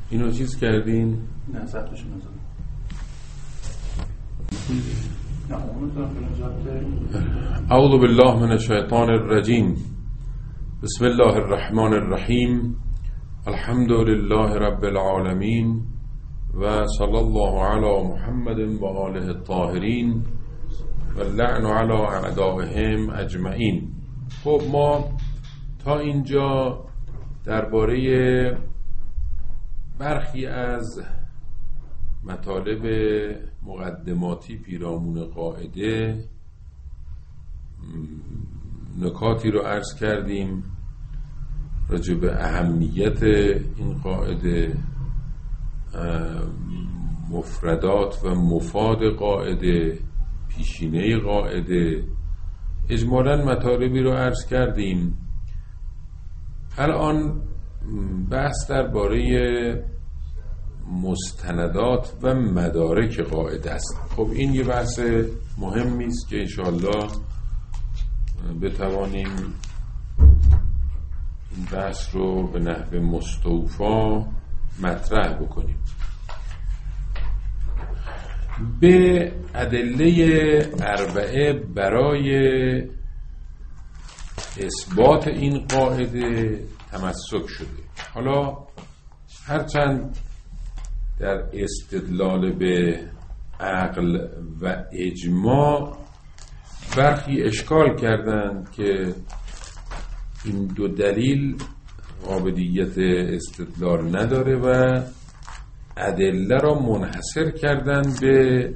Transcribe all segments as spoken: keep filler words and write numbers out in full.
اینو چیز کردین؟ نه ضبطش نزدم. نه اونو ضبط. اعوذ بالله من الشیطان الرجیم. بسم الله الرحمن الرحیم. الحمد لله رب العالمین و صلی الله علی محمد و آله الطاهرین و اللعن علی اعدائهم اجمعین. خب ما تا اینجا درباره برخی از مطالب مقدماتی پیرامون قاعده نکاتی رو عرض کردیم راجع به اهمیت این قاعده، مفردات و مفاد قاعده، پیشینه قاعده، اجمالاً مطالبی رو عرض کردیم. الان بحث درباره مستندات و مدارک قاعده است. خب این یه بحث مهمی است که انشاءالله بتوانیم این بحث رو به نحو مستوفا مطرح بکنیم. به ادله اربعه برای اثبات این قاعده تمسک شده. حالا هرچند در استدلال به عقل و اجماع برخی اشکال کردند که این دو دلیل قابلیت استدلال نداره و ادله را منحصر کردند به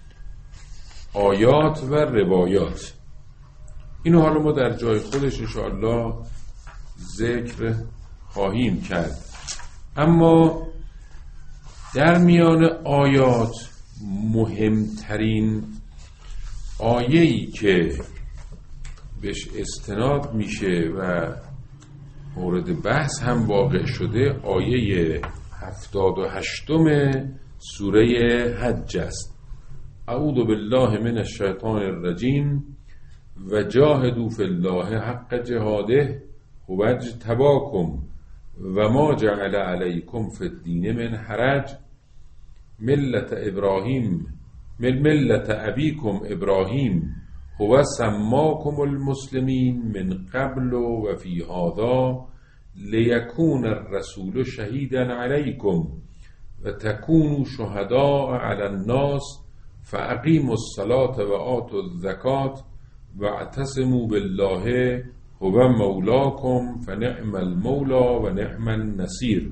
آیات و روایات. اینو حالا ما در جای خودش انشاءالله ذکر خواهیم کرد. اما در میان آیات مهمترین آیه‌ای که بهش استناد میشه و مورد بحث هم واقع شده آیه هفتاد و هشتم سوره حج است. اعوذ بالله من الشیطان الرجیم و جاهدوا فی الله حق جهاده هو اجتباکم و ما جعل علیکم فی الدین من حرج ملت ابراهیم ملت ابیکم ابراهیم هو سماکم المسلمین من قبل و فی هذا لیکون الرسول شهیدا علیکم و تکونوا شهداء علی الناس فاقیموا الصلاة و آتوا الزکاة و اعتصموا بالله هو مولاکم فنعم المولا و نعم النصیر.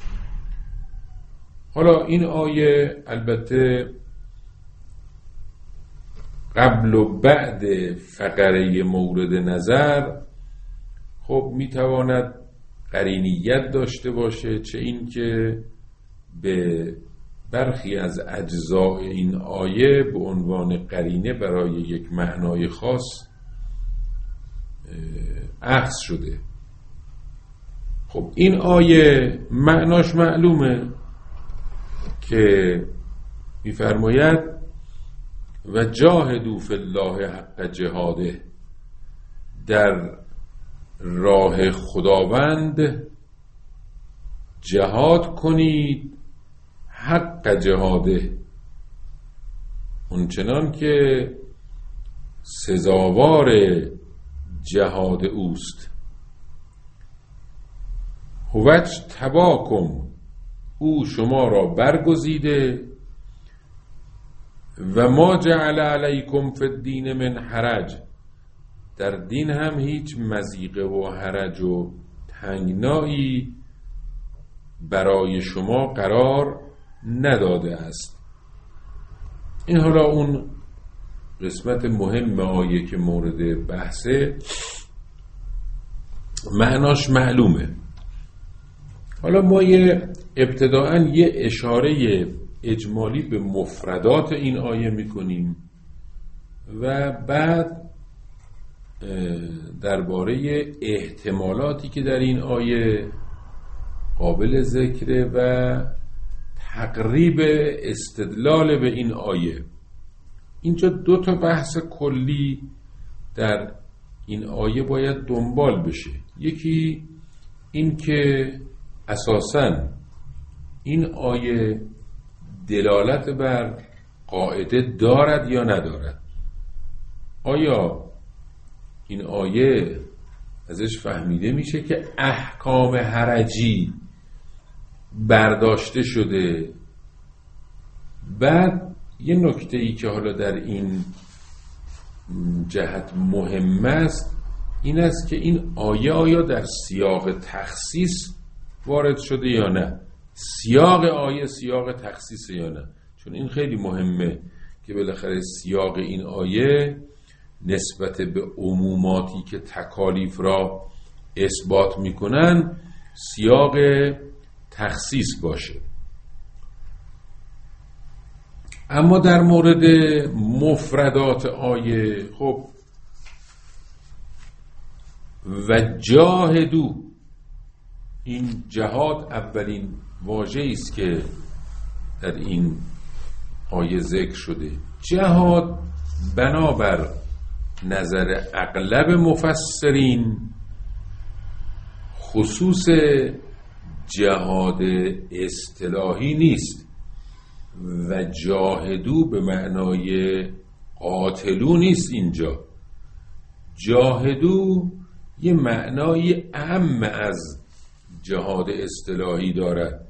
حالا این آیه البته قبل و بعد فقره مورد نظر خب میتواند قرینیت داشته باشه، چه این که به برخی از اجزاء این آیه به عنوان قرینه برای یک معنای خاص اخذ شده. خب این آیه معناش معلومه که میفرماید و جاهدوا فی الله حق جهاده، در راه خداوند جهاد کنید حق جهاده، اونچنان که سزاوار جهاد اوست. هو اجتباکم، او شما را برگزیده، و ما جعل علیکم فی الدین من حرج، در دین هم هیچ مضیقه و حرج و تنگنایی برای شما قرار نداده است. این حالا اون قسمت مهم آیه که مورد بحثه، معناش معلومه. حالا ما یه ابتداءً یه اشاره اجمالی به مفردات این آیه میکنیم و بعد درباره احتمالاتی که در این آیه قابل ذکره و تقریب استدلال به این آیه. اینجا دو تا بحث کلی در این آیه باید دنبال بشه. یکی این که اساساً این آیه دلالت بر قاعده دارد یا ندارد؟ آیا این آیه ازش فهمیده میشه که احکام حرجی برداشته شده؟ بعد یه نکته ای که حالا در این جهت مهم است این است که این آیه آیا در سیاق تخصیص وارد شده یا نه؟ سیاق آیه سیاق تخصیص یا نه؟ چون این خیلی مهمه که بالاخره سیاق این آیه نسبت به عموماتی که تکالیف را اثبات میکنن سیاق تخصیص باشه. اما در مورد مفردات آیه، خب و جاهدو، این جهاد اولین واژه‌ای است که در این آیه ذکر شده. جهاد بنابر نظر اغلب مفسرین خصوص جهاد اصطلاحی نیست و جاهدو به معنای قاتلو نیست. اینجا جاهدو یه معنای اعم از جهاد اصطلاحی دارد.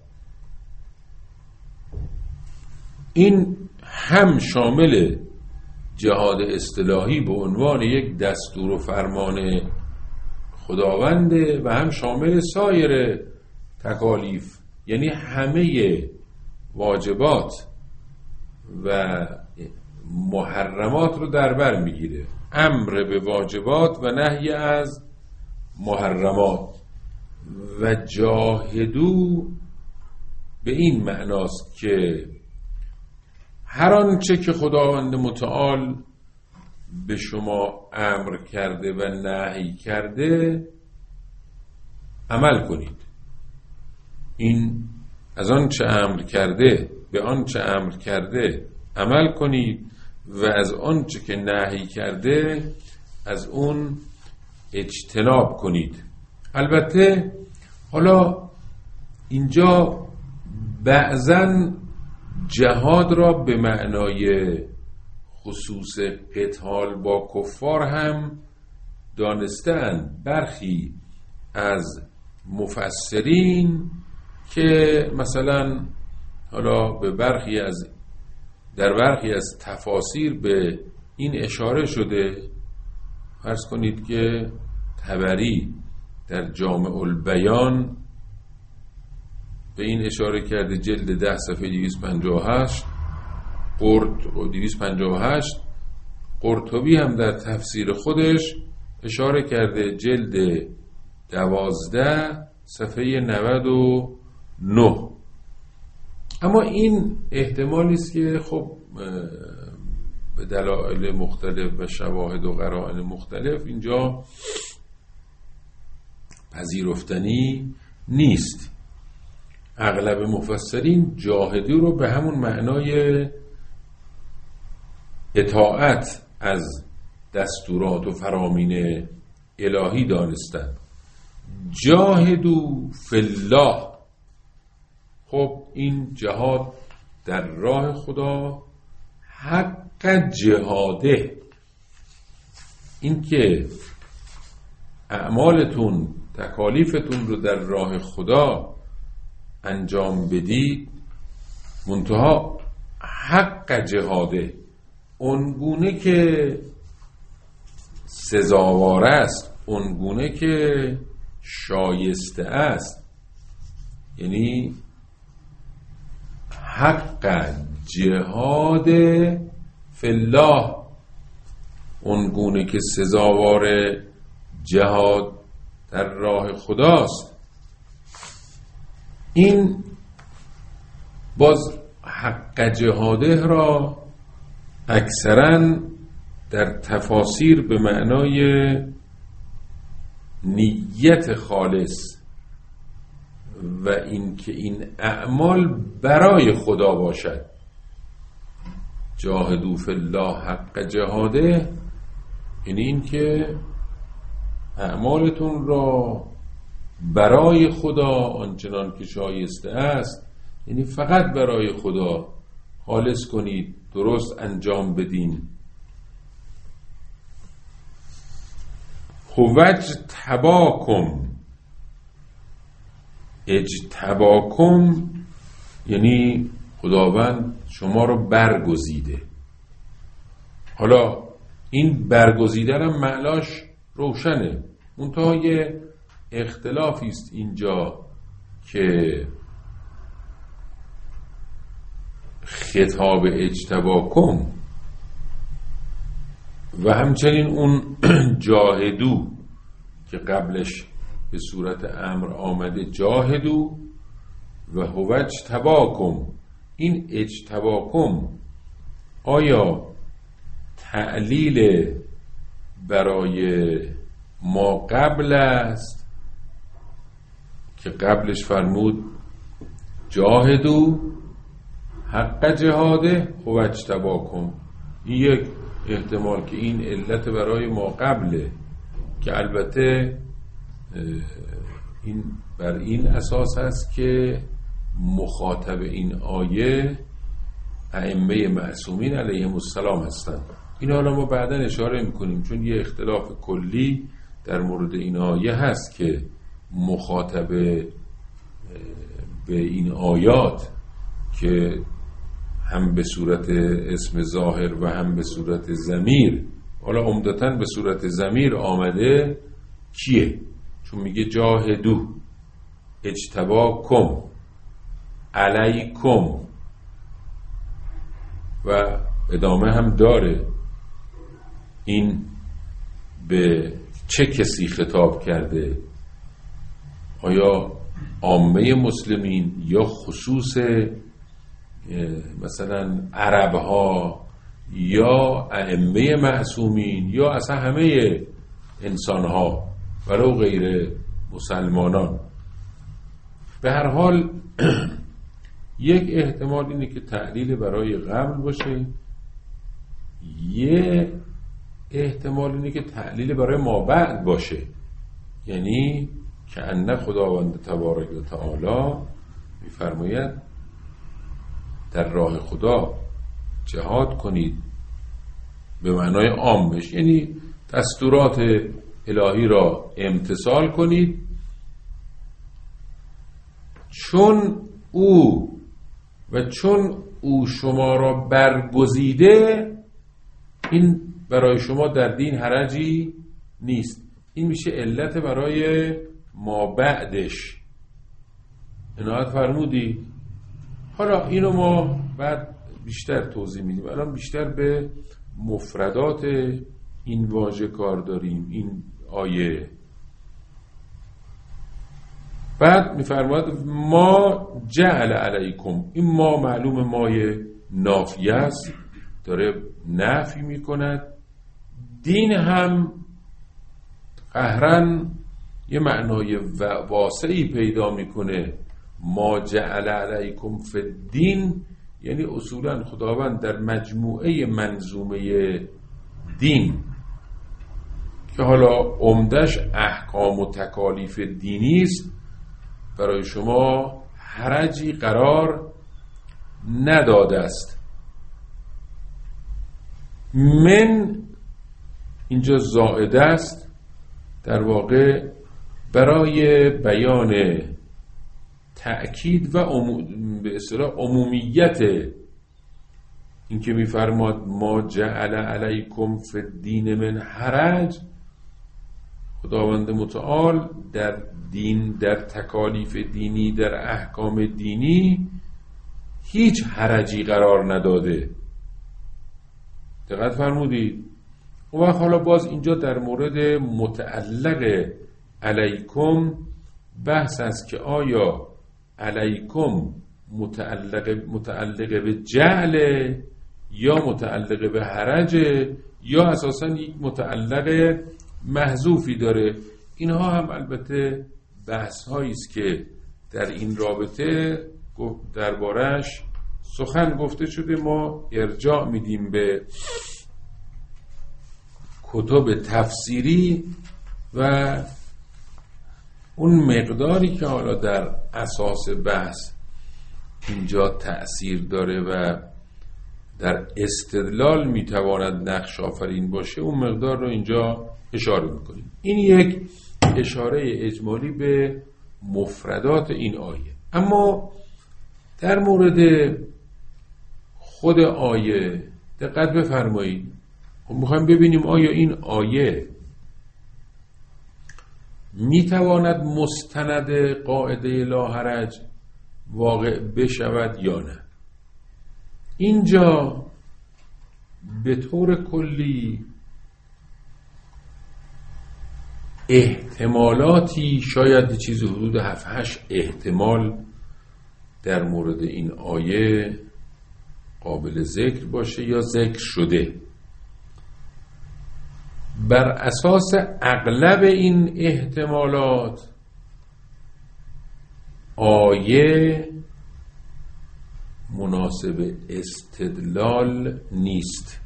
این هم شامل جهاد اصطلاحی به عنوان یک دستور و فرمان خداونده و هم شامل سایر تکالیف، یعنی همه واجبات و محرمات رو در بر میگیره. امر به واجبات و نهی از محرمات. و جاهدو به این معناست که هر آنچه که خداوند متعال به شما امر کرده و نهی کرده عمل کنید. این از آنچه امر کرده به آنچه امر کرده عمل کنید و از آنچه که نهی کرده از اون اجتناب کنید. البته حالا اینجا بعضاً جهاد را به معنای خصوص قتال با کفار هم دانستن برخی از مفسرین که مثلا حالا به برخی از در برخی از تفاسیر به این اشاره شده. فرض کنید که طبری در جامع البیان به این اشاره کرده، جلد ده صفحه دویست و پنجاه و هشت، قرط دویست و پنجاه و هشت. قرطبی هم در تفسیر خودش اشاره کرده، جلد دوازده صفحه نود و نه. اما این احتمالی است که خب به دلایل مختلف و شواهد و قرائن مختلف اینجا پذیرفتنی نیست. اغلب مفسرین جاهدی رو به همون معنای اطاعت از دستورات و فرامین الهی دانستن. جاهدو فی الله، خب این جهاد در راه خدا حق جهاده، این که اعمالتون تکالیفتون رو در راه خدا انجام بدید منتها حق جهاده، اونگونه که سزاوار است، اونگونه که شایسته است، یعنی حق جهاد فی الله، اونگونه که سزاوار جهاد در راه خداست. این باز حق جهاده را اکثرا در تفاسیر به معنای نیت خالص و اینکه این اعمال برای خدا باشد. جاهدوا فی الله حق جهاده یعنی اینکه اعمالتون را برای خدا آنچنان که شایسته است یعنی فقط برای خدا خالص کنید، درست انجام بدین. اجتباکم، اجتباکم یعنی خداوند شما رو برگزیده. حالا این برگزیده هم معناش روشنه، منتها یه اختلافی است اینجا که خطاب اجتباکم و همچنین اون جاهدو که قبلش به صورت امر آمده جاهدو و هو اجتباکم، این اجتباکم آیا تعلیل برای ما قبل است که قبلش فرمود جاهدو حق جهاده هو اجتباکم؟ این یک احتمال که این علت برای ما قبله که البته این بر این اساس است که مخاطب این آیه ائمه معصومین علیهم السلام هستند. این حالا ما بعدا اشاره میکنیم چون یه اختلاف کلی در مورد این آیه هست که مخاطب به این آیات که هم به صورت اسم ظاهر و هم به صورت ضمیر، حالا عمدتاً به صورت ضمیر آمده کیه؟ چون میگه جاهدو اجتباکم علیکم و ادامه هم داره. این به چه کسی خطاب کرده؟ آیا عامه مسلمین یا خصوص مثلا عرب ها یا ائمه معصومین یا اصلا همه انسان ها ولو غیر مسلمانان؟ به هر حال یک احتمال اینه که تعلیل برای قبل باشه، یه احتمال اینه که تعلیل برای ما بعد باشه، یعنی که ان خداوند تبارک و تعالی میفرماید در راه خدا جهاد کنید به معنای عامش، یعنی دستورات الهی را امتثال کنید چون او و چون او شما را برگزیده. این برای شما در دین حرجی نیست. این میشه علت برای ما بعدش. عنایت فرمودی؟ حالا اینو ما بعد بیشتر توضیح میدیم. الان بیشتر به مفردات این واژه کار داریم. این آیه بعد میفرماد ما جعل علیکم، این ما معلوم مای نافیه است، داره نفی میکند. دین هم قهرن یه معنای واسعی پیدا میکنه. ما جعل علیکم فی الدین یعنی اصولا خداوند در مجموعه منظومه دین که حالا عمدش احکام و تکالیف دینی است برای شما حرجی قرار نداده است. من اینجا زائده است، در واقع برای بیان تأکید و عموم به اصطلاح عمومیت این که میفرماد ما جعل علیکم فی الدین من حرج. خداوند متعال در دین، در تکالیف دینی، در احکام دینی هیچ حرجی قرار نداده. دقت فرمودید؟ اون وقت حالا باز اینجا در مورد متعلق علیکم بحث است که آیا علیکم متعلق متعلق به جعل یا متعلق به حرج یا اساساً یک متعلق محذوفی داره. اینها هم البته بحث هایی است که در این رابطه دربارش سخن گفته شده. ما ارجاع میدیم به کتب تفسیری و اون مقداری که حالا در اساس بحث اینجا تأثیر داره و در استدلال میتواند نقش آفرین باشه، اون مقدار رو اینجا اشاره میکنیم. این یک اشاره اجمالی به مفردات این آیه. اما در مورد خود آیه دقت بفرمایید. میخوایم ببینیم آیا این آیه میتواند مستند قاعده لا حرج واقع بشود یا نه. اینجا به طور کلی احتمالاتی، شاید چیز حدود هفت هشت احتمال در مورد این آیه قابل ذکر باشه یا ذکر شده. بر اساس اغلب این احتمالات آیه مناسب استدلال نیست.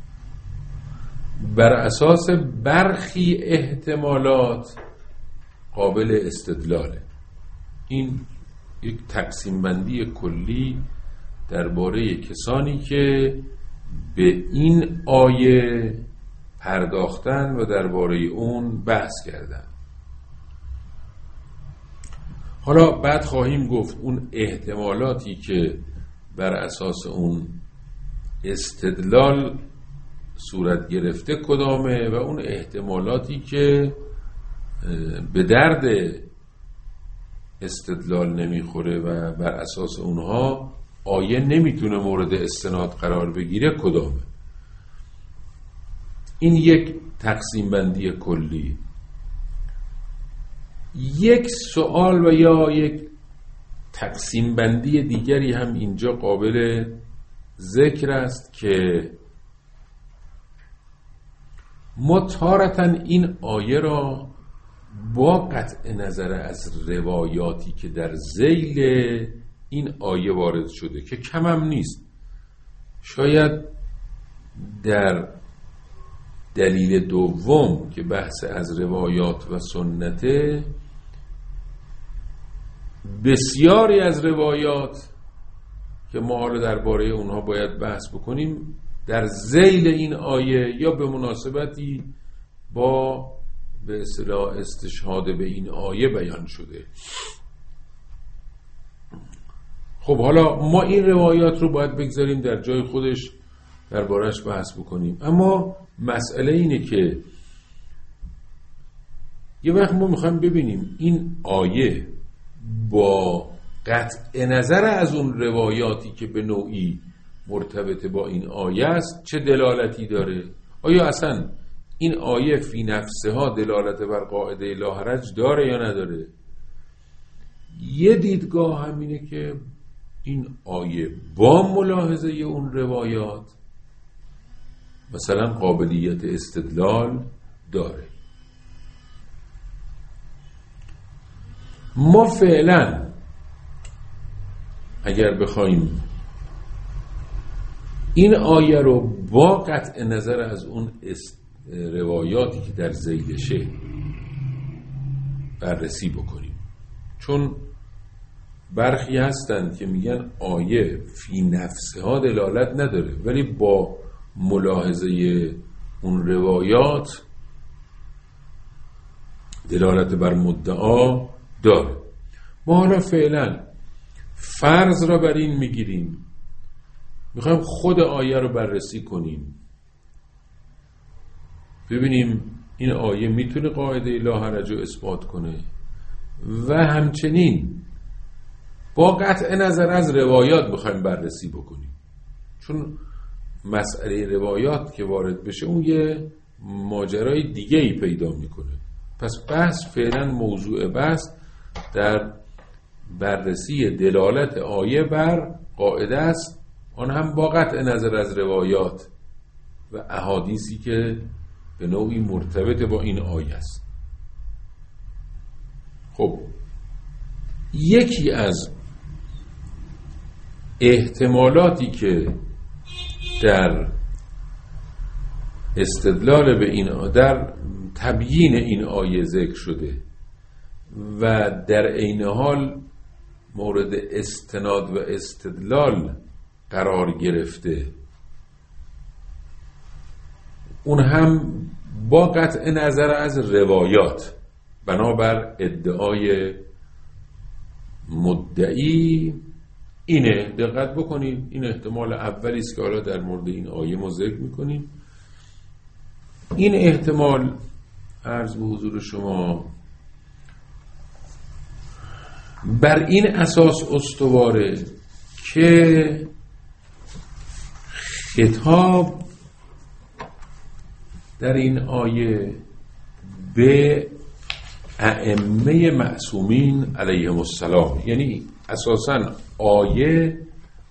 بر اساس برخی احتمالات قابل استدلاله. این یک تقسیم بندی کلی درباره کسانی که به این آیه پرداختن و درباره اون بحث کردن. حالا بعد خواهیم گفت اون احتمالاتی که بر اساس اون استدلال صورت گرفته کدامه و اون احتمالاتی که به درد استدلال نمیخوره و بر اساس اونها آیه نمیتونه مورد استناد قرار بگیره کدامه. این یک تقسیم بندی کلی. یک سوال و یا یک تقسیم بندی دیگری هم اینجا قابل ذکر است که ما تارتاً این آیه را با قطع نظر از روایاتی که در ذیل این آیه وارد شده که کم هم نیست، شاید در دلیل دوم که بحث از روایات و سنته، بسیاری از روایات که ما حالا درباره اونها باید بحث بکنیم در ذیل این آیه یا به مناسبتی با به اصطلاح استشهاد به این آیه بیان شده. خب حالا ما این روایات رو باید بگذاریم در جای خودش درباره‌اش بحث بکنیم. اما مسئله اینه که یه وقت ما میخوایم ببینیم این آیه با قطع نظر از اون روایاتی که به نوعی مرتبط با این آیه است چه دلالتی داره. آیا اصلا این آیه فی نفسها دلالت بر قاعده لا حرج داره یا نداره؟ یه دیدگاه همینه که این آیه با ملاحظه اون روایات مثلا قابلیت استدلال داره. ما فعلا اگر بخوایم این آیه رو با قطع نظر از اون روایاتی که در ذیلشه بررسی بکنیم، چون برخی هستند که میگن آیه فی نفسها دلالت نداره ولی با ملاحظه اون روایات دلالت بر مدعا داره. ما حالا فعلا فرض را بر این میگیریم، میخوایم خود آیه رو بررسی کنیم، ببینیم این آیه میتونه قاعده لا حرج رو اثبات کنه و همچنین با قطع نظر از روایات میخوایم بررسی بکنیم، چون مسئله روایات که وارد بشه اون یه ماجرای دیگه ای پیدا میکنه. پس بحث فعلا موضوع بحث در بررسی دلالت آیه بر قاعده است، آن هم با قطع نظر از روایات و احادیثی که به نوعی مرتبط با این آیه است. خب یکی از احتمالاتی که در استدلال به این در تبیین این آیه ذکر شده و در عین حال مورد استناد و استدلال قرار گرفته، اون هم با قطع نظر از روایات بنابر ادعای مدعی اینه. دقت بکنید، این احتمال اولی است که حالا در مورد این آیه ما ذکر میکنیم. این احتمال عرض به حضور شما بر این اساس استواره که خطاب در این آیه به ائمه معصومین علیهم السلام، یعنی اساساً آیه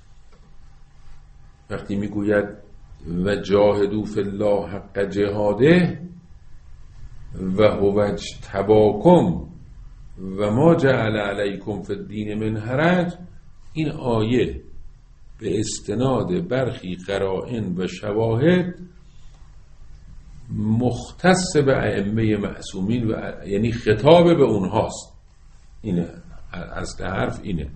وقتی میگوید و جاهدوا فی الله حق جهاده و هو اجتباکم و ما جعل علیکم فی الدین من حرج، این آیه به استناد برخی قرائن و شواهد مختص به ائمه معصومین و یعنی خطاب به اونهاست. اینه اصل حرف، اینه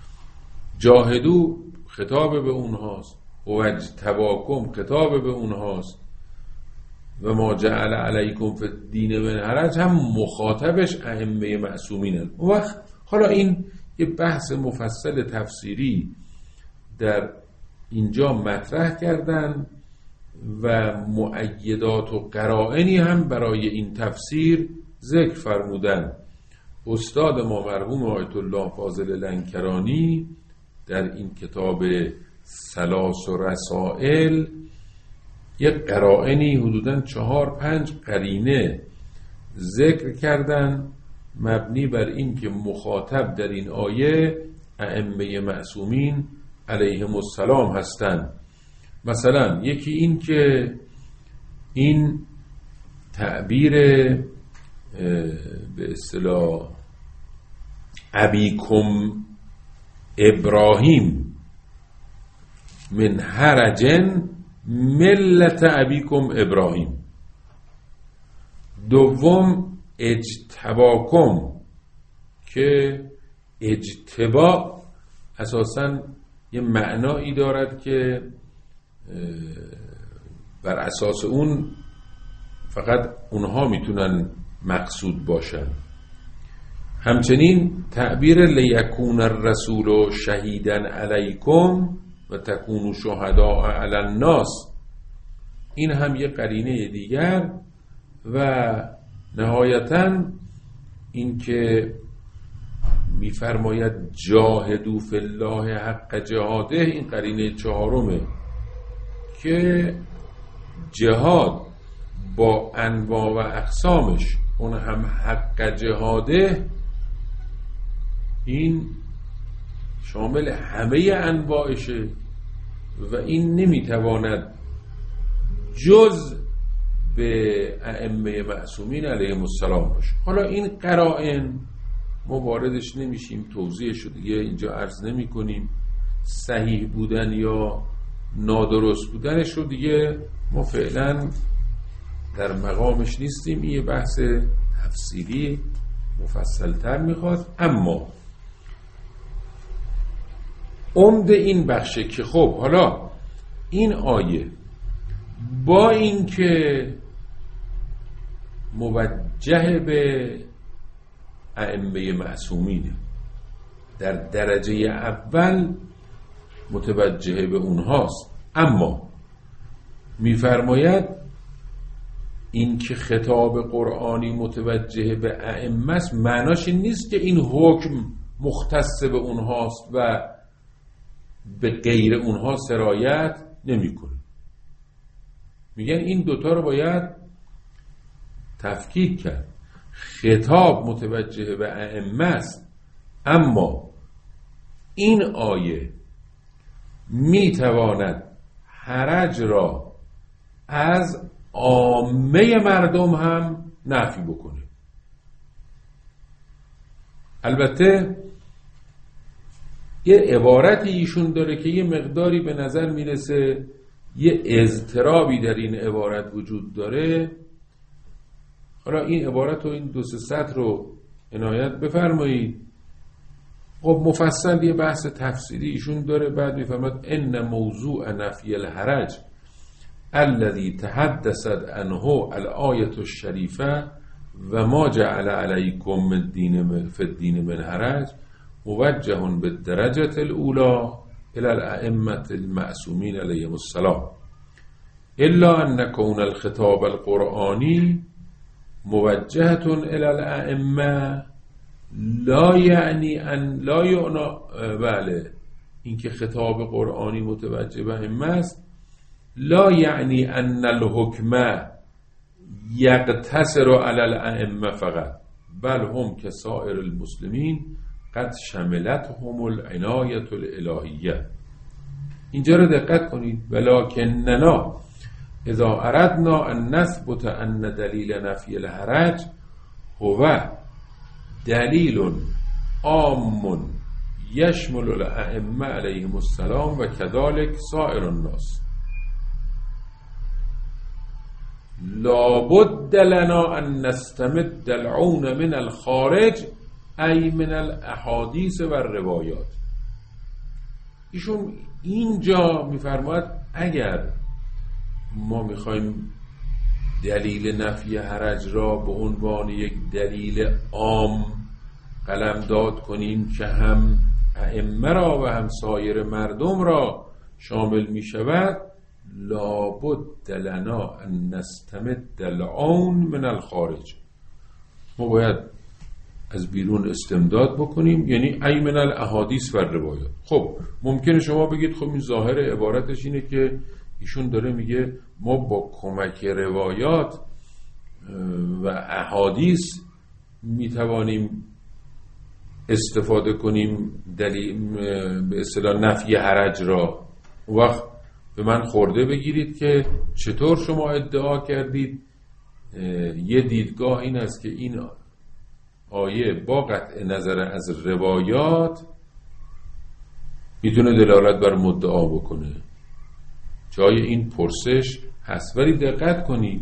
جاهدو خطاب به اونهاست و اجتباکم خطاب به اونهاست و ما جعل علیکم فی الدین من حرج هم مخاطبش ائمه معصومینن. و وقت حالا این یه بحث مفصل تفسیری در اینجا مطرح کردن و مؤیدات و قرائنی هم برای این تفسیر ذکر فرمودن. استاد ما مرحوم آیت الله فاضل لنکرانی در این کتاب ثلاث و رسائل یک قرائنی حدوداً چهار پنج قرینه ذکر کردن مبنی بر این که مخاطب در این آیه ائمه معصومین علیهم السلام هستند. مثلا یکی این که این تعبیر به اصطلاح ابیکم ابراهیم من حرجن ملت ابیکم ابراهیم. دوم اجتباکم که اجتبا اساساً یه معنایی دارد که بر اساس اون فقط اونها میتونن مقصود باشن. همچنین تعبیر لیکون الرسول شهیدا علیکم و تکونوا شهداء علی الناس، این هم یه قرینه دیگر. و نهایتاً این که میفرماید جاهدوا فی الله حق جهاده، این قرینه چهارمه که جهاد با انواع و اقسامش اون هم حق جهاده، این شامل همه انواعشه و این نمیتواند جز به ائمه معصومین علیهم السلام باشه. حالا این قرائن ما واردش نمیشیم، توضیحش رو دیگه اینجا عرض نمی کنیم. صحیح بودن یا نادرست بودنش رو دیگه ما فعلا در مقامش نیستیم، این بحث تفصیلی مفصلتر میخواد. اما عمده این بخشه که خب حالا این آیه با این که موجه به ائمه معصومینه، در درجه اول متوجه به اونهاست، اما میفرماید این که خطاب قرآنی متوجه به ائمه است معناش این نیست که این حکم مختص به اونهاست و به غیر اونها سرایت نمیکنه. میگن این دوتا رو باید تفکیک کرد. خطاب متوجه به ائمه است، اما این آیه میتواند حرج را از عامه مردم هم نفی بکنه. البته یه عبارتی ایشون داره که یه مقداری به نظر میرسه یه اضطرابی در این عبارت وجود داره. حالا این عبارت رو، این دو سه سطر رو عنایت بفرمایید. خب مفصل یه بحث تفسیری ایشون داره، بعد میفرماد ان موضوع نفی الحرج الذي تحدثت عنه الآیة الشریفه و ما جعل علیکم من دین فی الدین من حرج موجه بالدرجة الاولى الى الائمة المعصومین علیهم السلام الا ان کون الخطاب القرآنی موجهة الى الائمة لا یعنی ان لا یعنا، بله اینکه خطاب قرآنی متوجه به ائمه است لا یعنی ان الحکم یقتصر علی الائمه فقط بل هم کسائر المسلمین قد شملتهم العنایة الالهیه. اینجا رو دقت کنید، ولکننا اذا اردنا ان نثبت ان دلیل نفی الحرج هو دلیل عام یشمل الائمه علیهم السلام و کذالک سائر الناس لابد لنا ان نستمد العون من الخارج ای من الاحادیث و الروایات. ایشون اینجا میفرماید اگر ما میخوایم دلیل نفی حرج را به عنوان یک دلیل عام قلمداد کنیم که هم ائمه را و هم سایر مردم را شامل می شود لابد لنا ان نستمد العون من الخارج، ما باید از بیرون استمداد بکنیم، یعنی ای من الاحادیث و روایات. خب ممکنه شما بگید خب این ظاهر عبارتش اینه که ایشون داره میگه ما با کمک روایات و احادیث میتوانیم استفاده کنیم دلیل به اصطلاح نفی حرج را. وقت به من خورده بگیرید که چطور شما ادعا کردید یه دیدگاه این است که این آیه با قطع نظر از روایات میتونه دلالت بر مدعا بکنه. جای این پرسش هست، ولی دقت کنید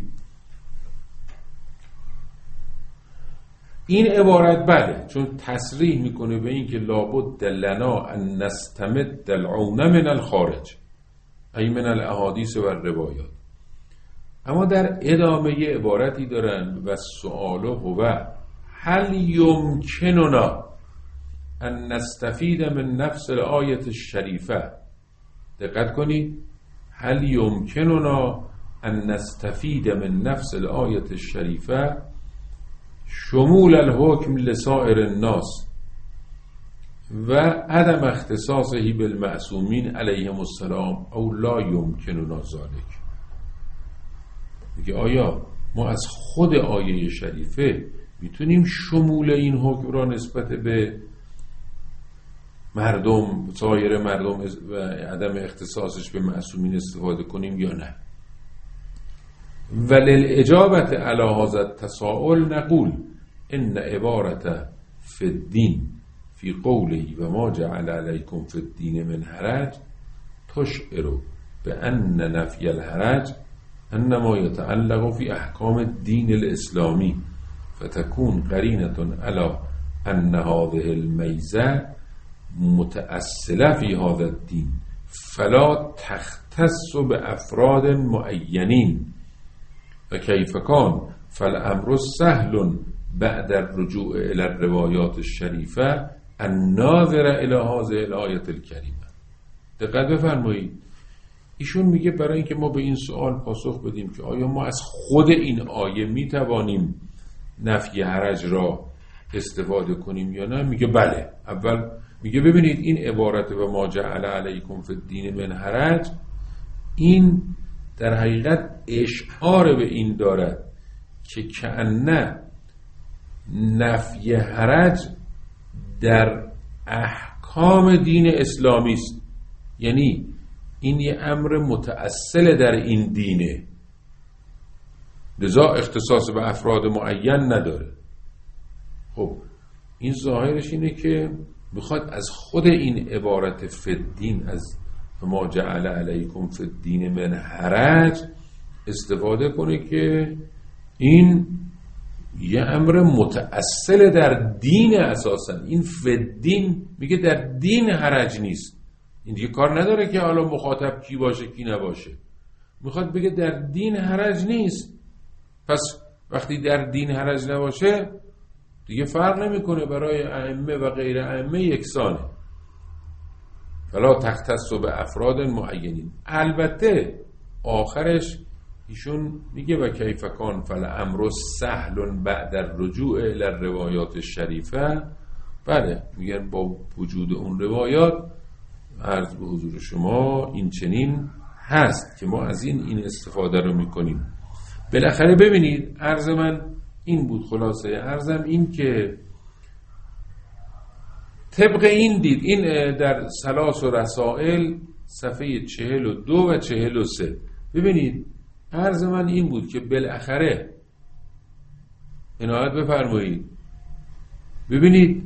این عبارت بله چون تصریح میکنه به این که لابد لنا ان نستمد العون من الخارج ای من الاحادیث و الروایات، اما در ادامه عبارتی دارن و سؤاله هو هل یمکننا ان نستفید من نفس الآیة الشریفه. دقت کنید هل یمکننا ان نستفید من نفس الآیة الشریفه شمول الحکم لسائر الناس و عدم اختصاصه بالمعصومین علیهم السلام او لا یمکننا ذلک. میگه آیا ما از خود آیه شریفه میتونیم شمول این حکم را نسبت به مردم سایر مردم و عدم اختصاصش به معصومین استفاده کنیم یا نه؟ وللاجابت علی هذا التساؤل نقول ان عبارت فی الدین فی قوله و ما جعل علیکم فی الدین من حرج تشعر بان نفی الحرج انما یتعلق فی احکام الدین الاسلامی فتكون قرینة علی ان هذه المیزه متأصله فی هذا الدین فلا تختص بافراد معینین و کیف کان فالامر سهل بعد الرجوع الى الروایات الشریفه الناظر الى هذه الآیة الکریمه. دقت بفرمایید ایشون میگه برای اینکه ما به این سوال پاسخ بدیم که آیا ما از خود این آیه میتوانیم نفی حرج را استفاده کنیم یا نه، میگه بله. اول میگه ببینید این عبارت و ما جعل علیکم فی الدین من حرج این در حقیقت اشعار به این دارد که کأنه نفی حرج در احکام دین اسلامی است، یعنی این یه امر متأصل در این دینه لذا اختصاص به افراد معین نداره. خب این ظاهرش اینه که میخواد از خود این عبارت فی الدین از ما جعل علیکم فی الدین من حرج استفاده کنه که این یه امر متأصل در دین. اساسا این فدین میگه در دین حرج نیست. این دیگه کار نداره که حالا مخاطب کی باشه کی نباشه، میخواد بگه در دین حرج نیست. پس وقتی در دین حرج نباشه دیگه فرق نمیکنه، برای ائمه و غیر ائمه یکسانه. فلا تختص به افراد معینین. البته آخرش ایشون میگه و کیف کان فالامر سهل بعد الرجوع الی الروایات الشریفه. بله میگن با وجود اون روایات عرض به حضور شما این چنین هست که ما از این این استفاده رو میکنیم. بالاخره ببینید عرض من این بود، خلاصه عرضم این که طبق این دید، این در ثلاث و رسائل صفحه چهل و دو و چهل و سه. ببینید عرض من این بود که بالاخره عنایت بفرمایید، ببینید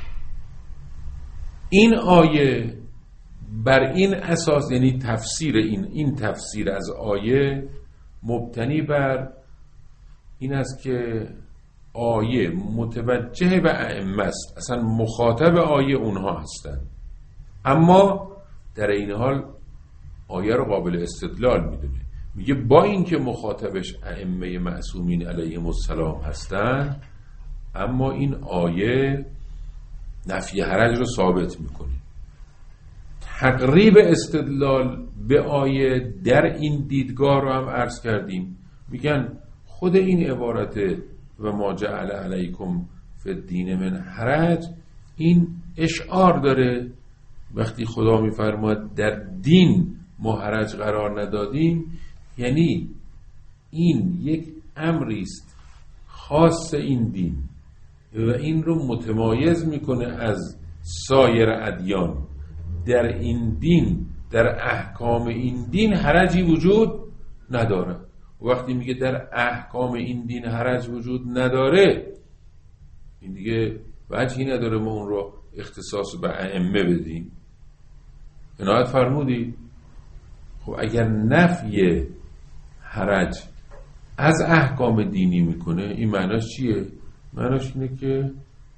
این آیه بر این اساس، یعنی تفسیر این این تفسیر از آیه مبتنی بر این است که آیه متوجه به ائمه است، اصلا مخاطب آیه اونها هستند، اما در این حال آیه رو قابل استدلال میدونه. میگه با اینکه مخاطبش ائمه معصومین علیهم السلام هستند، اما این آیه نفی حرج رو ثابت میکنه. تقریب استدلال به آیه در این دیدگاه رو هم عرض کردیم. میگن خود این عبارت و ما جعل علیکم فی الدین من حرج، این اشعار داره. وقتی خدا میفرماد در دین ما حرج قرار ندادیم، یعنی این یک امری است خاص این دین و این رو متمایز میکنه از سایر ادیان. در این دین، در احکام این دین حرجی وجود نداره. وقتی میگه در احکام این دین حرج وجود نداره، این دیگه وجهی نداره ما اون رو اختصاص به ائمه بدیم. عنایت فرمودی؟ خب اگر نفی حرج از احکام دینی میکنه، این معناش چیه؟ معناش اینه که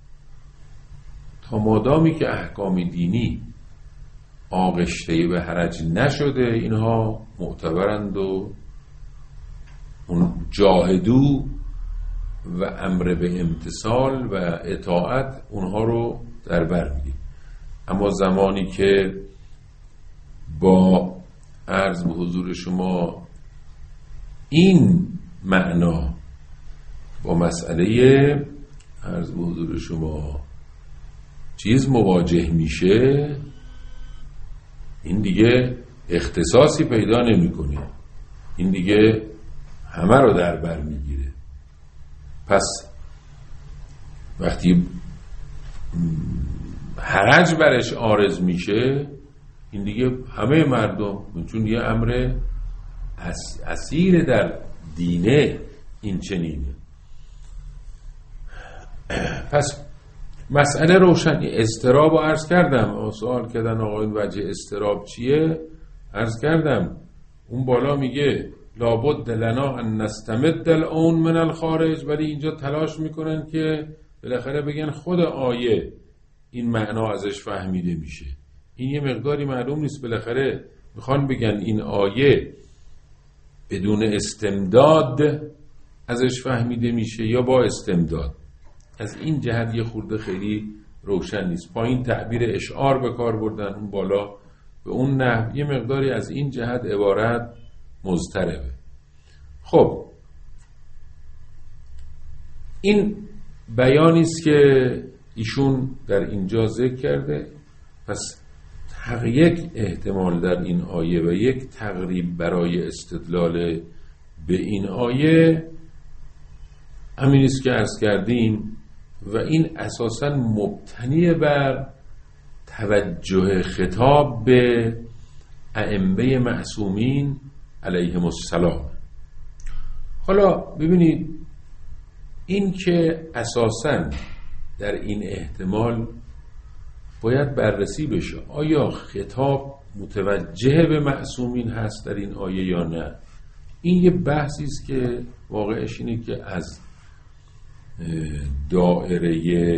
تا مادامی که احکام دینی آغشته به حرج نشده، اینها معتبرند و اون جاهدو و امر به امتثال و اطاعت اونها رو در بر میگیره. اما زمانی که با عرض به حضور شما این معنا با مسئله عرض به حضور شما چیز مواجه میشه، این دیگه اختصاصی پیدا نمیکنه، این دیگه همه رو در بر میگیره. پس وقتی حرج برش عارض میشه، این دیگه همه مردم، چون یه امر اسیر در دینه این چنینه. پس مسئله روشنی. استراب رو عرض کردم، سوال کردن آقایون وجه استراب چیه؟ عرض کردم اون بالا میگه لابد لنا ان نستمد العون من الخارج، ولی اینجا تلاش میکنن که بالاخره بگن خود آیه این معنا ازش فهمیده میشه. این یه مقداری معلوم نیست، بالاخره میخوان بگن این آیه بدون استمداد ازش فهمیده میشه یا با استمداد. از این جهت یه خورده خیلی روشن نیست. پایین تعبیر اشعار به کار بردن، اون بالا به اون نحو یه مقداری از این جهت عبارت مضطربه. خب این بیانی است که ایشون در اینجا ذکر کرده. پس یک احتمال در این آیه و یک تقریب برای استدلال به این آیه همین است که عرض کردیم و این اساساً مبتنی بر توجه خطاب به ائمه معصومین علیهم السلام. حالا ببینید این که اساساً در این احتمال باید بررسی بشه آیا خطاب متوجه به معصومین هست در این آیه یا نه. این یه بحثی است که واقعش اینه که از دائره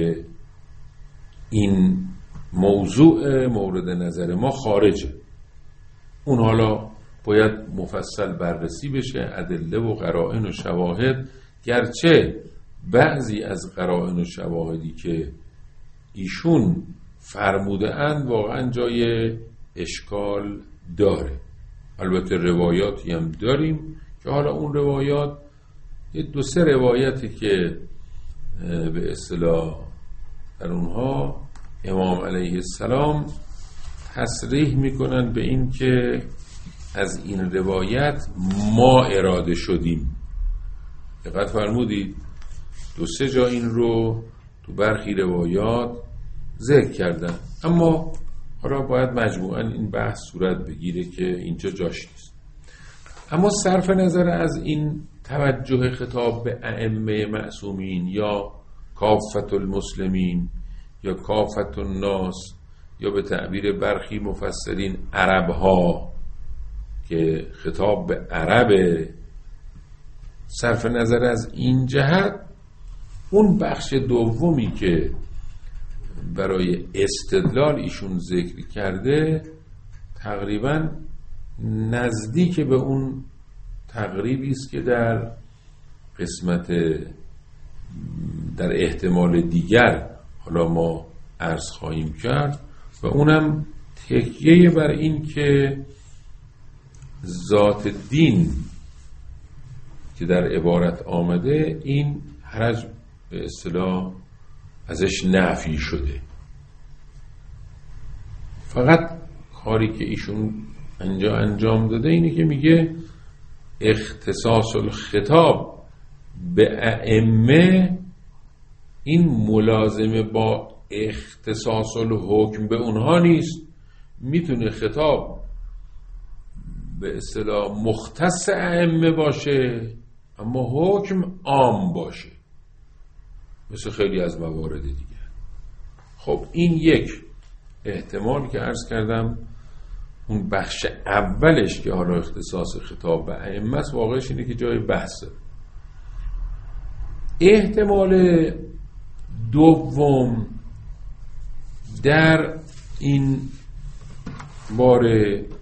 این موضوع مورد نظر ما خارجه. اون حالا باید مفصل بررسی بشه، ادله و قرائن و شواهد، گرچه بعضی از قرائن و شواهدی که ایشون فرموده اند واقعا جای اشکال داره. البته روایاتی هم داریم که حالا اون روایات یه دو سه روایتی که به اصطلاح در اونها امام علیه السلام تصریح میکنن به این که از این روایت ما اراده شدیم. دقت فرمودید دو سه جا این رو تو برخی روایات ذکر کردن، اما حالا باید مجموعاً این بحث صورت بگیره که اینجا جاش نیست. اما صرف نظر از این توجه خطاب به ائمه معصومین یا کافت المسلمین یا کافت الناس یا به تعبیر برخی مفسرین عربها که خطاب به عرب، صرف نظر از این جهت اون بخش دومی که برای استدلال ایشون ذکر کرده تقریبا نزدیک به اون تقریبی است که در قسمت در احتمال دیگر حالا ما عرض خواهیم کرد و اونم تکیه بر این که ذات دین که در عبارت آمده این حرج به اصطلاح ازش نفی شده. فقط کاری که ایشون انجا انجام داده اینه که میگه اختصاص الخطاب به ائمه این ملازمه با اختصاص الحکم به اونها نیست. میتونه خطاب به اصطلاح مختص ائمه باشه اما حکم عام باشه، مثل خیلی از موارد دیگه. خب این یک احتمال که عرض کردم، اون بخش اولش که حالا اختصاص خطاب به ائمه است، واقعش اینه که جای بحثه. احتمال دوم در این باره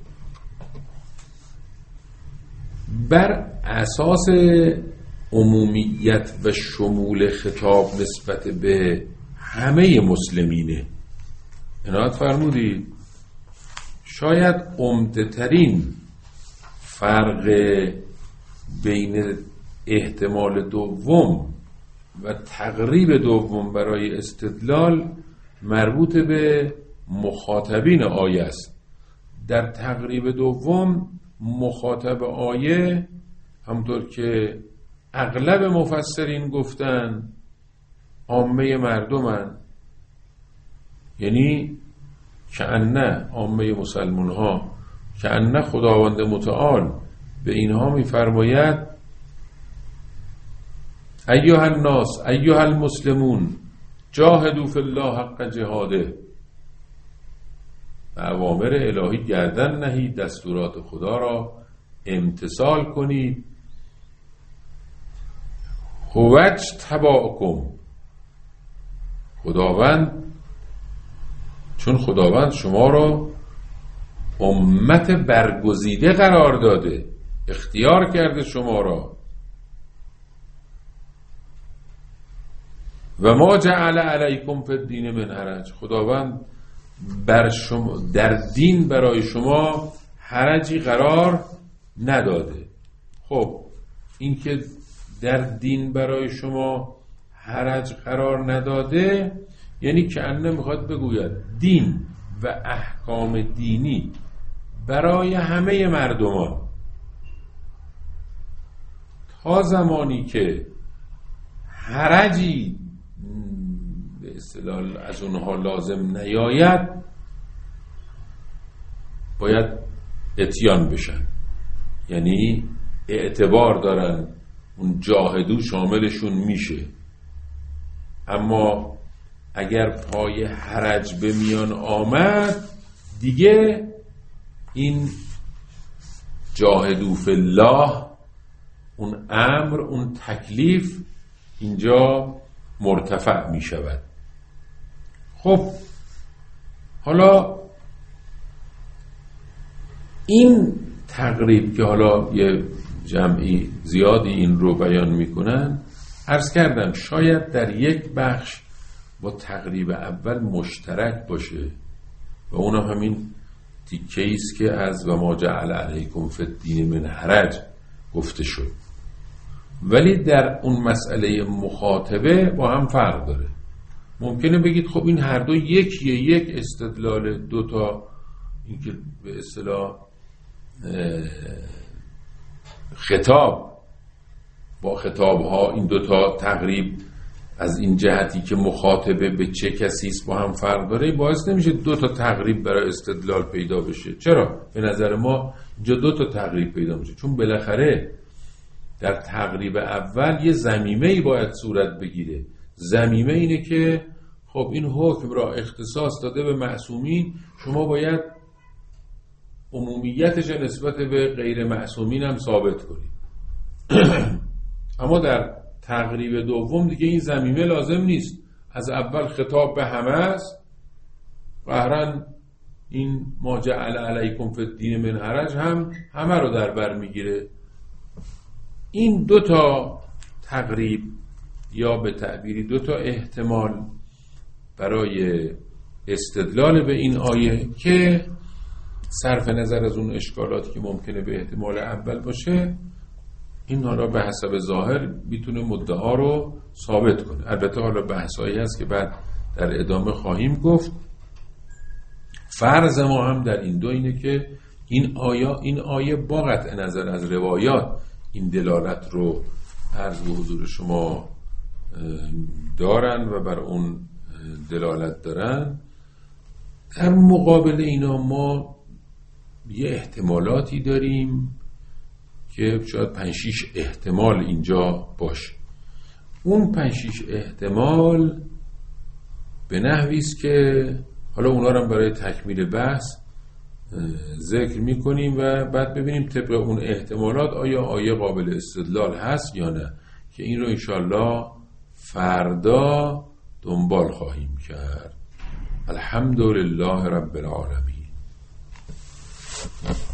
بر اساس عمومیت و شمول خطاب نسبت به همه مسلمینه. عنایت فرمودید شاید عمده‌ترین فرق بین احتمال دوم و تقریب دوم برای استدلال مربوط به مخاطبین آیه است. در تقریب دوم مخاطب آیه همونطور که اغلب مفسرین گفتن عامه مردمن، یعنی کأنه عامه مسلمان ها، کأنه خداوند متعال به اینها میفرماید ایها الناس ایها المسلمون جاهدوا فی الله حق جهاده. به اوامر الهی گردن نهید، دستورات خدا را امتثال کنید. هوج تباکم، خداوند چون خداوند شما را امت برگزیده قرار داده، اختیار کرده شما را. و ما جعل علیکم فی الدین من حرج، خداوند بر شما در دین برای شما حرجی قرار نداده. خب این که در دین برای شما حرج قرار نداده یعنی که انه میخواد بگوید دین و احکام دینی برای همه مردمان تا زمانی که حرجی به اصطلاح از اونها لازم نیاید باید اتیان بشن، یعنی اعتبار دارن اون جاهدو شاملشون میشه. اما اگر پای حرج به میان آمد دیگه این جاهدو فی الله، اون امر، اون تکلیف اینجا مرتفع می شود. خب حالا این تقریب که حالا یه جمعی زیادی این رو بیان میکنن، عرض کردم شاید در یک بخش با تقریب اول مشترک باشه و اونم همین تیکه‌ای است که از و ما جعل علیکم فی الدین من حرج گفته شد، ولی در اون مسئله مخاطبه با هم فرق داره. ممکنه بگید خب این هر دو یکیه، یک استدلال دو تا، این که به اصطلاح خطاب با خطاب ها این دوتا تقریب از این جهتی که مخاطبه به چه کسی است با هم فرق داره، باعث نمیشه دوتا تقریب برای استدلال پیدا بشه. چرا؟ به نظر ما اینجا دوتا تقریب پیدا میشه، چون بالاخره در تقریب اول یه ضمیمه‌ای باید صورت بگیره. ضمیمه اینه که خب این حکم را اختصاص داده به معصومین، شما باید عمومیتش نسبت به غیر معصومین هم ثابت کنید. اما در تقریب دوم دیگه این ضمیمه لازم نیست، از اول خطاب به همه است، قهرن این ما جعل علیکم فی الدین من حرج هم همه رو در بر میگیره. این دو تا تقریب یا به تعبیری دو تا احتمال برای استدلال به این آیه که صرف نظر از اون اشکالاتی که ممکنه به احتمال اول باشه، این حالا به حسب ظاهر میتونه مدعا رو ثابت کنه. البته حالا بحثایی هست که بعد در ادامه خواهیم گفت. فرض ما هم در این دو اینه که این آیه این آیه با قطع نظر از روایات این دلالت رو عرض به حضور شما دارن و بر اون دلالت دارن. در مقابل اینا ما یه احتمالاتی داریم که شاید پنج شیش احتمال اینجا باشه. اون پنج شیش احتمال به نحوی است که حالا اونا رو برای تکمیل بحث ذکر میکنیم و بعد ببینیم طبق اون احتمالات آیا آیه قابل استدلال هست یا نه، که این رو انشالله فردا دنبال خواهیم کرد. الحمدلله رب العالمین.